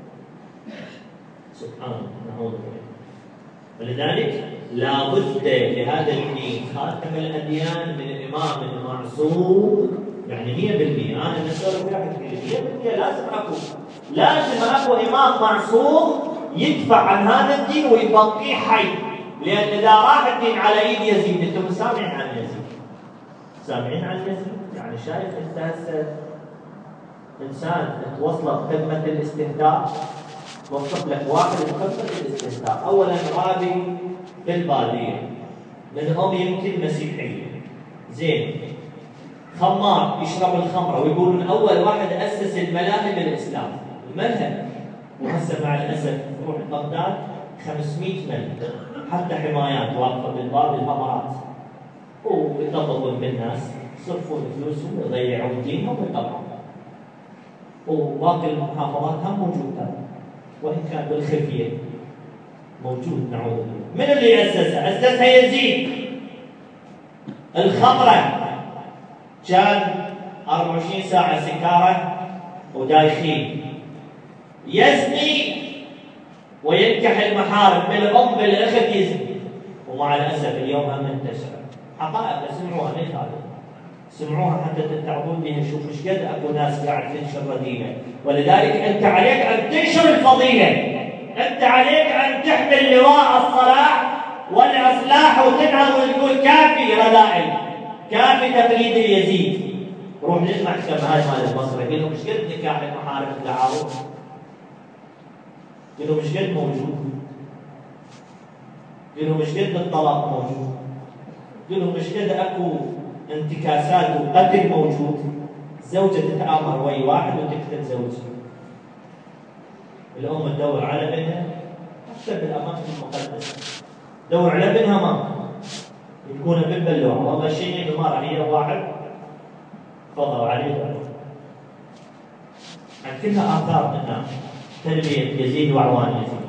سبحان الله نعوذ بالله. ولذلك لا بد لهذا الدين خاتم الأديان من إمام معصوم، يعني مئة بالمئة. أنا نسأل واحد مئة بالمئة لازم أكو لازم أكو إمام معصوم يدفع عن هذا الدين ويبقيه حي. لأن إذا راح الدين على إيد يزيد، أنتم سامعين عن يزيد؟ سامعين عن يزيد؟ يعني شايف أنت هسه إنسان توصل خدمة الاستهداء، توصف لك واحد بخدمة الاستهداء. أولاً رابي في البادية منهم يمكن مسيحية، زين، خمار يشرب الخمرة، ويقولون أول واحد أسس الملاهي بالإسلام، المذهب. وهسه مع الأسف روح بغداد خمسمئة ملك، حتى حمايات واقفة بالباب الهمرات ويطبقون بالناس، يصرفون فلوسهم ويضيعون دينهم ويطلعون. وباقي المحافظات هم موجودة وإن كان بالخفية موجود. نعوذ بالله. من اللي أسسها؟ أسسها يزيد. الخمرة كان أربعة وعشرين ساعة سكارة ودايخين، يزني وينكح المحارم بالأم بالأخت يزني، ومع الأسف اليوم هم منتشرة. حقائق سمعوها من خالد، سمعوها حتى تتعبون بها. شوف ايش قد اكو ناس قاعد تنشر رذيله، ولذلك انت عليك ان تنشر الفضيله، انت عليك ان تحمل لواء الصلاح والاصلاح وتنهض وتقول كافي رذائل، كافي تقليد اليزيد. روح نسمع السماعات مال البصره، قل لهم ايش قد نكاح المحارم التعارض، قل لهم ايش قد موجود، قل لهم ايش قد الطلاق موجود، قل لهم ايش قد اكو انتكاسات وقتل موجود. زوجة تتآمر ويا واحد وتقتل زوجها. الأم تدور على بنها حتى بالأماكن المقدسة، تدور على بنها ما يكون بالبلوعة، والله شيء المرأة هي واحد فضلوا عليه. عن كلها آثار منها تربية يزيد وعوان يزيد.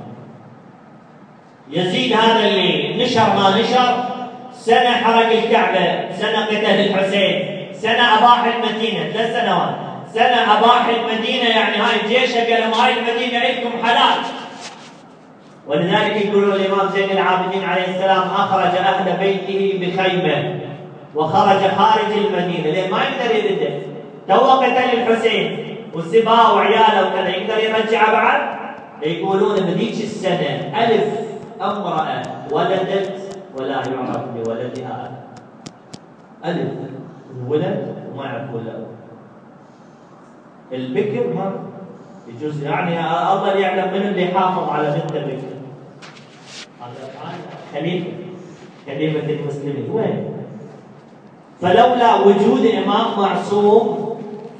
يزيد هذا اللي نشر ما نشر، سنة حرق الكعبة، سنة قتل الحسين، سنة أباح المدينة، ثلاث سنوات، سنة أباح المدينة، يعني هاي الجيش قال لهم هاي المدينة لكم حلال. ولذلك يقولون الإمام زين العابدين عليه السلام أخرج أهل بيته بخيمة وخرج خارج المدينة، ليه ما يقدر يرده، تو قتل الحسين وسباه وعياله وكذا، يقدر يرجعه بعد؟ يقولون بذيك السنة ألف امرأة ولدت ولا يعرف بولدها ألف الولد وما يعرف ولا البكر ما يجوز، يعني الله يعلم من اللي حافظ على بنت البكر. هذا خليفة خليفة المسلمين وين؟ فلولا وجود إمام معصوم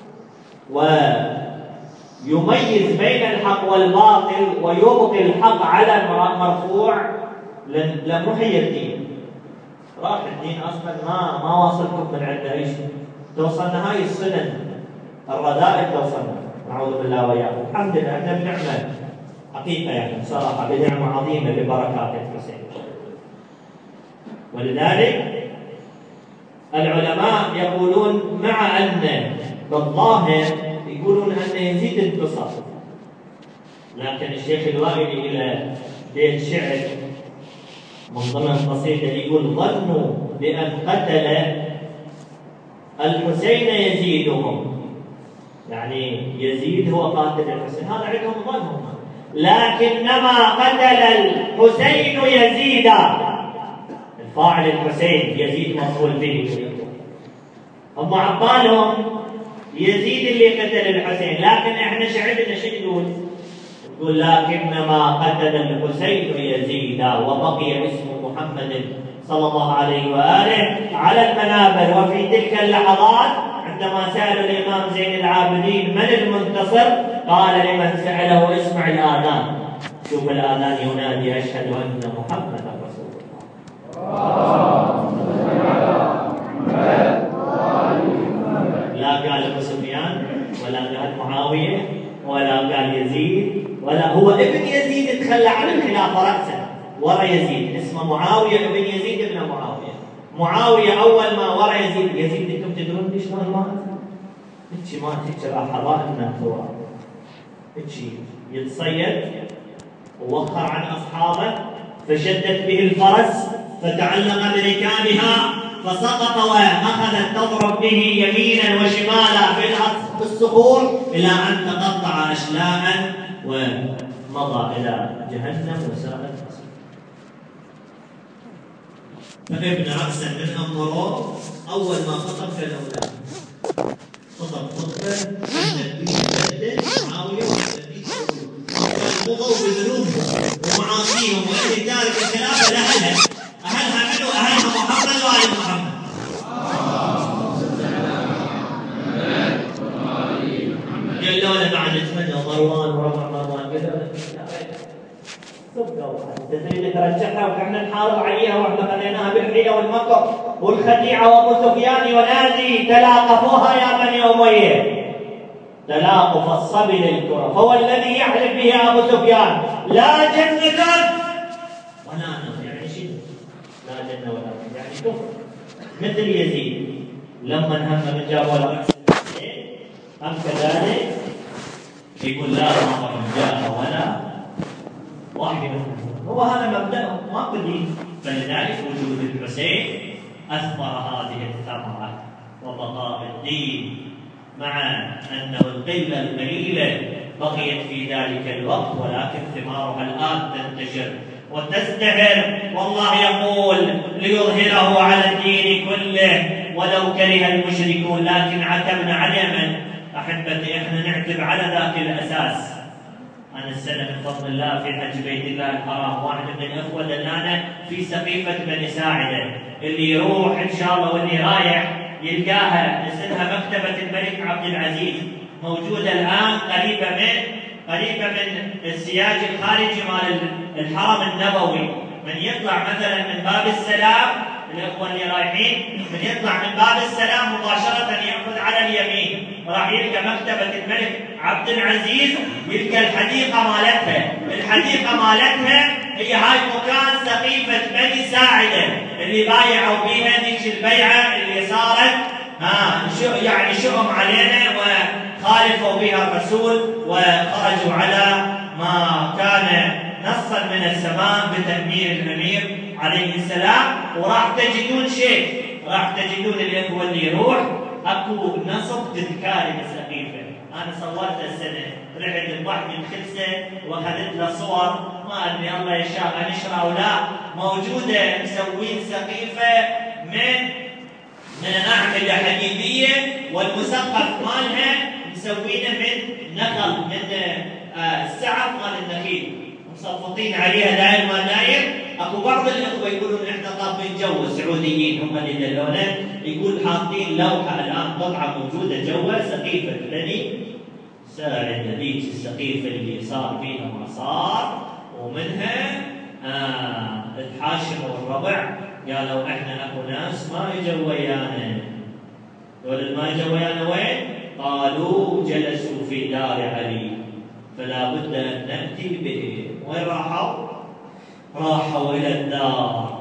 ويميز بين الحق والباطل ويبقي الحق على المرفوع لمحي الدين. راح الدين اصلا ما ما واصلكم من عنده اي شيء، توصلنا هاي السنن الرذائل توصلنا، نعوذ بالله وياكم. الحمد لله احنا بنعمه حقيقه، يعني بصراحه بنعمه عظيمه ببركات الحسين. ولذلك العلماء يقولون مع ان بالظاهر يقولون ان يزيد انتصر، لكن الشيخ الوائلي الى بيت شعر من ضمن قصيدة يقول ظنوا بأن قتل الحسين يزيدهم، يعني يزيد هو قاتل الحسين، هذا عندهم ظنهم، لكنما قتل الحسين يزيدا، الفاعل الحسين يزيد مفعول به، هم عبالهم يزيد اللي قتل الحسين، لكن احنا شعبنا شو نقول؟ يقول لكنما قتل الحسين يزيدا وبقي اسم محمد صلى الله عليه وآله على المنابر. وفي تلك اللحظات عندما سألوا الإمام زين العابدين من المنتصر، قال لمن سأله اسمع الآذان. شوف الآذان ينادي أشهد أن محمدا رسول الله. لا قال أبو سفيان ولا قال معاوية ولا قال يزيد، ولا هو ابن يزيد تخلى عن الخلافة رأسا ورا يزيد، اسمه معاوية ابن يزيد ابن معاوية. معاوية أول ما ورا يزيد، يزيد أنتم تدرون ليش ما مات؟ هيك مات هيك راح ضائنا ثواب، هيك يتصيد ووخر عن أصحابه فشدت به الفرس فتعلق بركابها فسقط وأخذت تضرب به يمينا وشمالا في الصخور إلى أن تقطع أشلاء ومضى إلى جهنم وساءت مصيره. فابن رأسا من أمره أول ما خطب في الأولاد خطب خطبة النبي بدل معاوية والنبي فالبغوا بذنوبهم ومعاصيهم وأهل ذلك الخلافة لأهلها، أهلها منه أهلها محمد وآل محمد. قال له بعد اسمه مروان وربع مروان قال له صدقوا انت تريد ترجعها واحنا نحارب عليها واحنا خليناها بالحيله والمكر والخديعه وابو سفيان ونازي تلاقفوها يا بني اميه تلاقف الصبي للكره فهو الذي يحلف به ابو سفيان لا جنة ولا نار يعني شنو؟ لا جنة ولا نار يعني كفر مثل يزيد لما هم من جابوا له هم كذلك يقول لا نار جاء ولا واحد هو هذا مبدأ ما قديم فلذلك وجود الحسين أثمر هذه الثمرة وبقاء الدين مع أنه القلة القليلة بقيت في ذلك الوقت ولكن ثمارها الآن تنتشر وتزدهر والله يقول ليظهره على الدين كله ولو كره المشركون لكن عتبنا على من أحبتي إحنا نعتب على ذاك الأساس. أنا السنة من فضل الله في حج بيت الله الحرام واحد من الأخوة دلانا في سقيفة بني ساعدة اللي يروح إن شاء الله واللي رايح يلقاها اسمها مكتبة الملك عبد العزيز موجودة الآن قريبة من قريبة من السياج الخارجي مال الحرم النبوي. من يطلع مثلا من باب السلام الأخوة اللي رايحين من يطلع من باب السلام مباشرة يأخذ على اليمين راح يلقى مكتبة الملك عبد العزيز يلقى الحديقة مالتها. الحديقة مالتها هي هاي مكان سقيفة بني ساعدة اللي بايعوا بيها ذيك البيعة اللي صارت ها شو يعني شؤم علينا وخالفوا بها الرسول وخرجوا على ما كان نصا من السماء بتأمير الأمير عليه السلام. وراح تجدون شيء راح تجدون الإخوة اللي يروح اكو نصب تذكاري بالسقيفة. انا صورت السنة رحت الواحد من خلسة واخذت له صور ما ادري الله يشاء انشرها او لا موجودة مسوين سقيفة من من أعمدة حديدية والمسقف مالها مسوينه من نخل من آه السعف مال النخيل مصفطين عليها داير ما داير. اكو بعض الاخوه يقولون احنا طابين جو السعوديين هم اللي دلونا يقول حاطين لوحه الان قطعه موجوده جوا سقيفه بني ساعد هذيك السقيفه اللي صار فيها ما صار ومنها آه تحاشموا الربع قالوا احنا اكو ناس ما اجوا ويانا. دول ما اجوا ويانا وين؟ قالوا جلسوا في دار علي فلا بد ان ناتي به. وين راحوا؟ راحوا الى الدار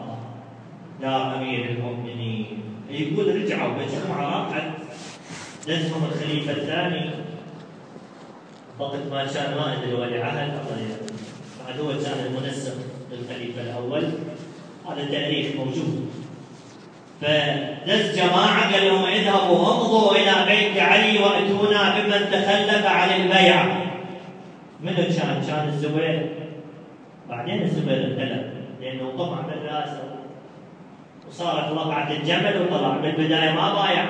دار امير المؤمنين. يقول رجعوا مجموعه راحت لازمهم الخليفه الثاني وقت ما كان ما ادري ولي عهد بعد هو كان المنسق للخليفه الاول هذا تاريخ موجود. فدز جماعه قال لهم اذهبوا امضوا الى بيت علي واتونا بمن تخلف عن البيعه. منو كان؟ كان الزبير. بعدين الزبير انقلب لانه طمع بالرئاسه وصارت وقعه الجمل وطلع. بالبدايه ما بايع.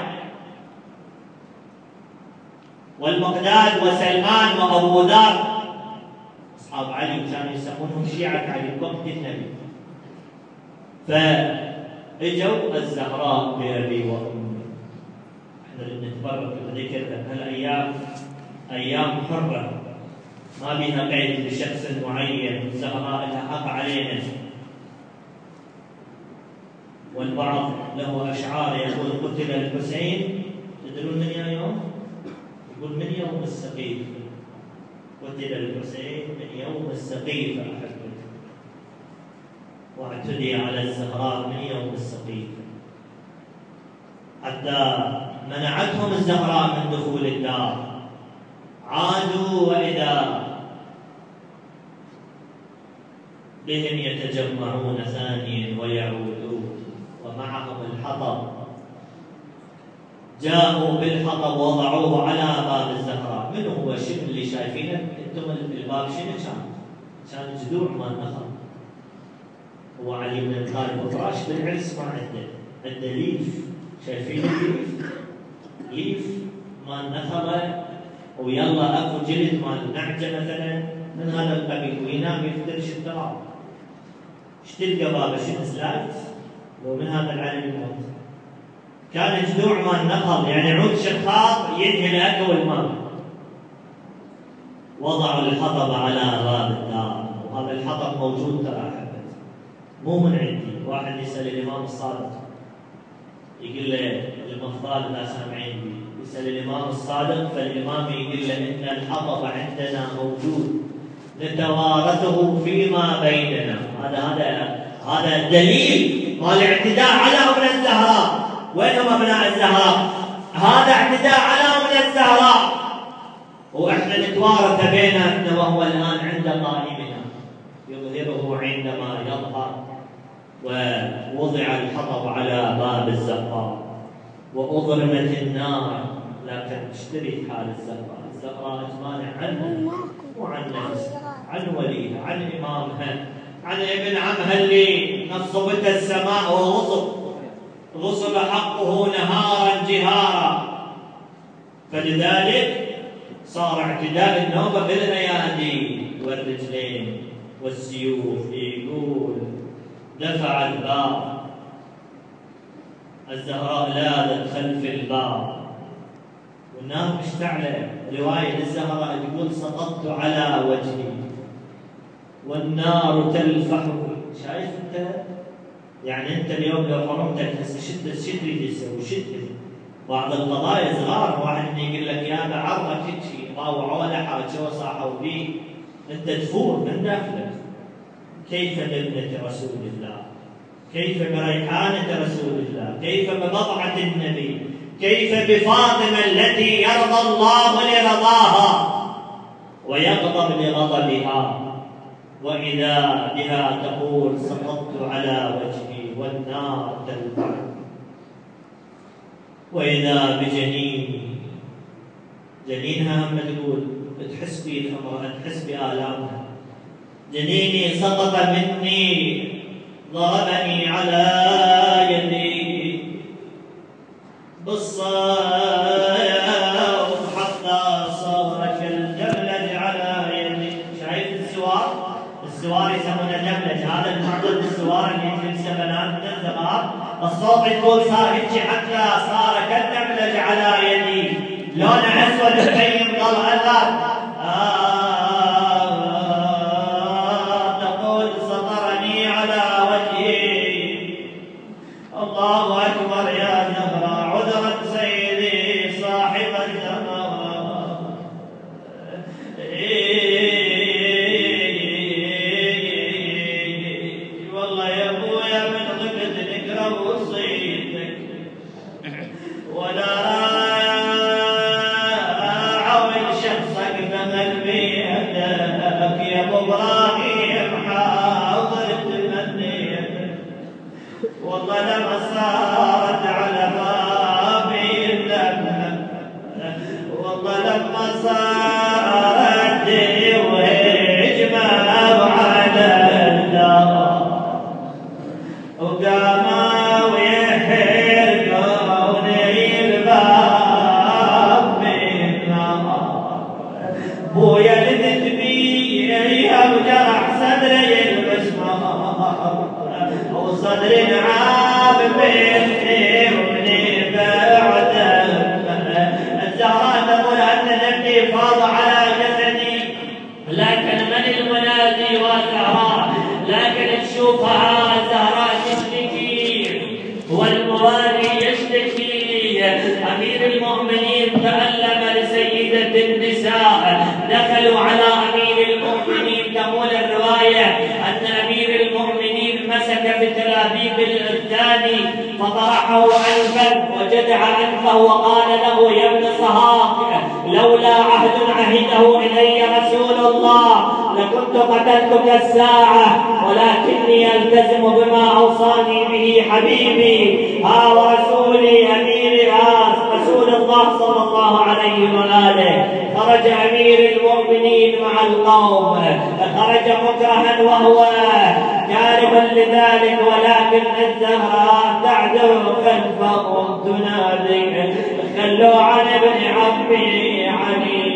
والمقداد وسلمان وابو ذر اصحاب علي كانوا يسمونهم شيعه علي وقت النبي. فاجوا الزهراء بابي وامي. احنا نتبرك بذكر هالايام ايام حره ما بها قيد لشخص معين. الزهراء لها حق علينا. والبعض له اشعار يقول قتل الحسين تدرون من يا يوم؟ يقول من يوم السقيفه. قتل الحسين من يوم السقيفه احبتي. واعتدي على الزهراء من يوم السقيفه حتى منعتهم الزهراء من دخول الدار. عادوا واذا بهم يتجمعون ثانيا ويعودون ومعهم الحطب. جاءوا بالحطب وضعوه على باب الزهراء. من هو شنو اللي شايفينه؟ انتم الباب شنو كان؟ كان جذوع مال نخل. هو علي بن ابي طالب فراش بالعرس ما عنده، عنده ليف. شايفين الليف؟ ليف مال نخله ويلا اكو جلد مال نعجه مثلا من هذا القبيل وينام يفترش التراب. ايش تلقى بابا؟ شنو سلايت؟ لو من هذا العلم الموت. كان جذوع مال نخل يعني عود شخاط ينهي الاكل والماء. وضعوا الحطب على باب الدار وهذا الحطب موجود ترى أحبت، مو من عندي. واحد يسأل الإمام الصادق يقول له المفضال لا سامعين بي، يسأل الإمام الصادق فالإمام يقول له إن الحطب عندنا موجود نتوارثه فيما بيننا. هذا هذا هذا دليل مال الاعتداء على أم الزهراء. وينهم أبناء الزهراء؟ هذا اعتداء على أم الزهراء، وإحنا نتوارث بيننا وهو الآن عند قائمنا يظهره عندما يظهر. ووضع الحطب على باب الزهراء وأضرمت النار، لكن اشتري حال الزهراء. الزهراء تمانع عنها، مو عن نفسها، عن وليها، عن إمامها، عن ابن عمها اللي نصبت السماء وغصب غصب حقه نهارا جهارا. فلذلك صار اعتداء النوبة بالأيادي والرجلين والسيوف. يقول دفع الباب، الزهراء لاذت خلف الباب والنار مشتعلة. رواية الزهراء تقول سقطت على وجهي والنار تلفح. شايف انت؟ يعني انت اليوم لو حرمتك هسه شد شو تريد تسوي؟ شد بعض القضايا صغار، واحد يقول لك يا بعرضك هيك طاوعوا ولا حاجه وصاحوا بيه، انت تفور من داخلك. كيف بابنة رسول الله؟ كيف بريحانة رسول الله؟ كيف ببضعة النبي؟ كيف بفاطمة التي يرضى الله لرضاها ويغضب لغضبها؟ وإذا بها تقول سقطت على وجهي والنار تلفح. وإذا بجنيني، جنينها هم تقول تحس بي الأمر، تحس بآلامها. جنيني سقط مني ضربني على يدي بالصوت حتى صار كالجملج على يدي. شايف السوار؟ السوار يسمونه جملج، هذا المعضل بالسوار اللي يجلس بنات من الزمان. الصوت يقول صار هيك حتى صار كالجملج على يدي، لونه اسود مبين ضل اثر. الله أكبر يا زهراء، عذرا سيدي صاحب الزمان. والله يا ابويا من غبت نقرا وصيتك ولا راعي شخصك بقلبي يدك يا ابو ابراهيم حاضر تمنيتك. والله لما صارت على بابي اللمة، والله لما صارت وهجمة على الدار وقاموا يحرقوني الباب بالنار. بويا لتدبير وجرح صدري المسمار وصدري نعاب بيتي ومني بعده. الزهراء تقول أن دمي فاض على جسدي، لكن من المنادي والزهراء؟ لكن تشوفها الزهراء تشتكي والموالي يشتكي. أمير المؤمنين تألم لسيدة النساء، دخلوا على أمير المؤمنين. تقول الرواية أن أمير المؤمنين مسك في تلابيب الثاني فطرحه أنفا وجدع أنفه وقال له يا ابن صهاق، لولا عهد عهده إلي رسول الله لكنت قتلتك الساعة، ولكني ألتزم بما أوصاني به حبيبي ها ورسولي أمير آس رسول الله صلى الله عليه وآله. خرج أمير المؤمنين مع القوم، خرج مكرها وهو كارها لذلك، ولكن الزهراء تعدو خلفهم تنادي خلوا عن ابن عمي علي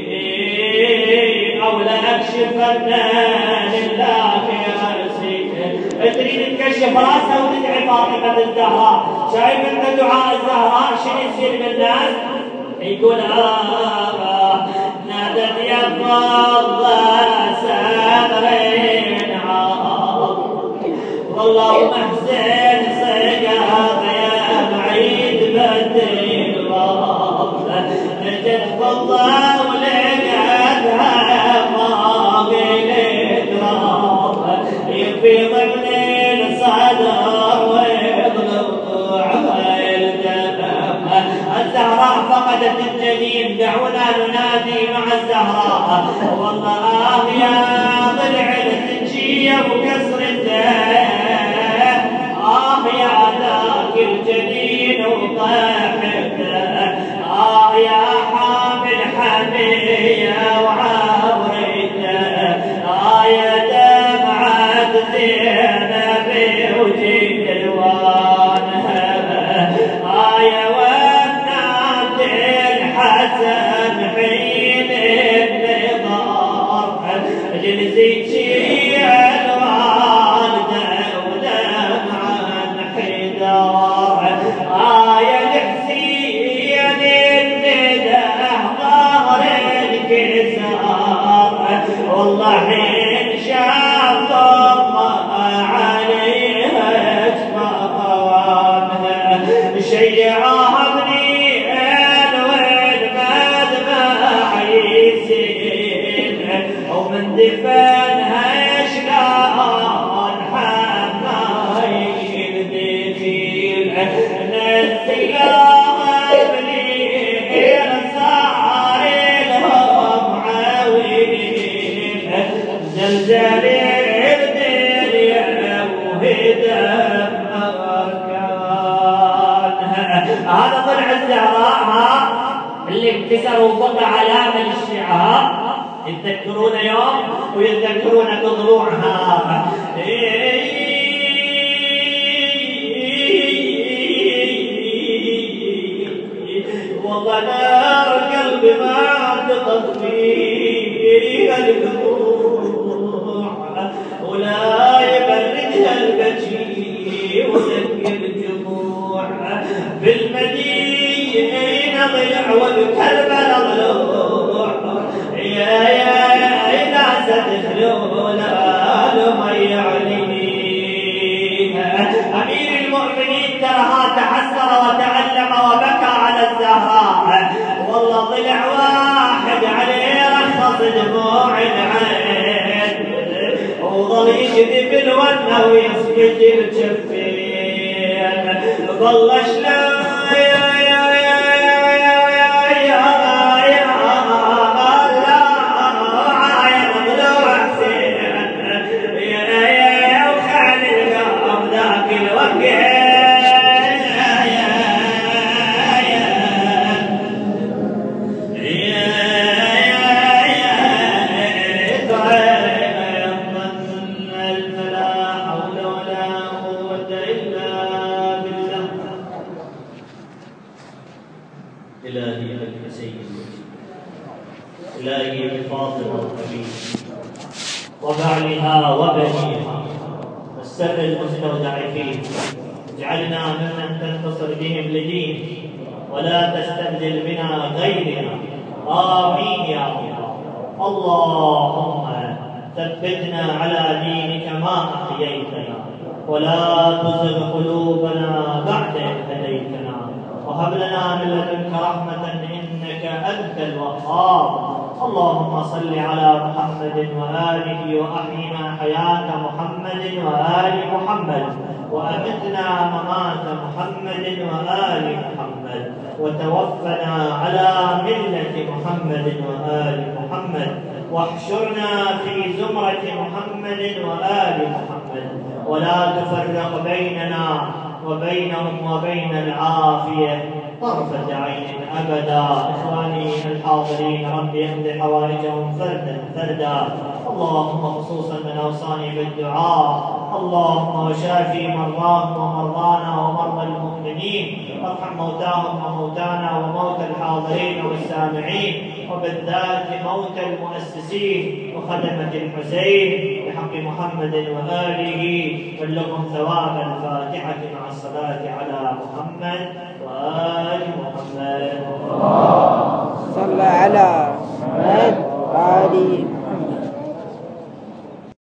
أو لأكشفن لله رأسي. تريد تكشف راسها وتدعي فاطمة الزهراء. شايف انت دعاء الزهراء شنو يصير بالناس؟ يقول آه نادت يا فضة صبري والله آه يا ضلع الثنجية وكسرته، آه يا ذاك الجنين وطيحته، آه يا حامل حمية وعبرته، آه يا دمعة زينب وجلوانها، آه يا ونات الحسن حين النظار للزكي الوالدة ودمعة حدار، آه يا الحسين الندى ظهر الكسار، والله حين شاف الله عليها اجفانها، شيعها ابني الوين مذبح يسيل، ومن دفنها شلون حمايل دخيل، نسيها ابني صار لهم عويل، زلزال الدنيا وهدم أركانها. هذا طلع الزهراء اللي انكسروا وبقى علامة للشعار، يتذكرون يوم ويتذكرون ضلوعها. والله نار قلبي ما تطفيها الدموع، ولا يبردها البكي وسقي الدموع، بالمدينة ضلع وبكربلاء ضلوع، يا يا إذا ستدخلون لما يعليها. أمير المؤمنين ترها تحسر وتألم وبكى على الزهراء، والله ضلع واحد عليه رخص دموع العين، وظل يجذب الونه ويسكت الجفين، والله شلون يا يا يا يا يا يا يا عين ضلوع حسين، يا يا وخالي القلب ذاك الوقت، إلهي بك سيدي، إلهي بفاطمة الحبيب وبعلها وبنيها والسر المستودع فيه، اجعلنا ممن تنتصر بهم لدينك ولا تستبدل بنا غيرنا، آمين يا الله. اللهم ثبتنا على دينك ما أحييتنا، ولا تزغ قلوبنا بعد إذ هديتنا، وهب لنا من لدنك رحمة إنك أنت الوهاب. اللهم صل على محمد وآله وأحينا حياة محمد وآل محمد، وأمتنا ممات محمد وآل محمد، وتوفنا على ملة محمد وآل محمد، واحشرنا في زمرة محمد وآل محمد، ولا تفرق بيننا وبينهم وبين العافية طرفة عين أبدا. إخواني الحاضرين، ربي اقض حوائجهم فردا فردا، اللهم خصوصا من أوصاني بالدعاء، اللهم وشافي مرضاهم ومرضانا ومرضى المؤمنين، وارحم موتاهم وموتانا وموتى الحاضرين والسامعين، وبالذات موتى المؤسسين وخدمة الحسين، بحق محمد وآله، بلغهم ثواب الفاتحة مع الصلاة على محمد وآل محمد. صلى على محمد وآل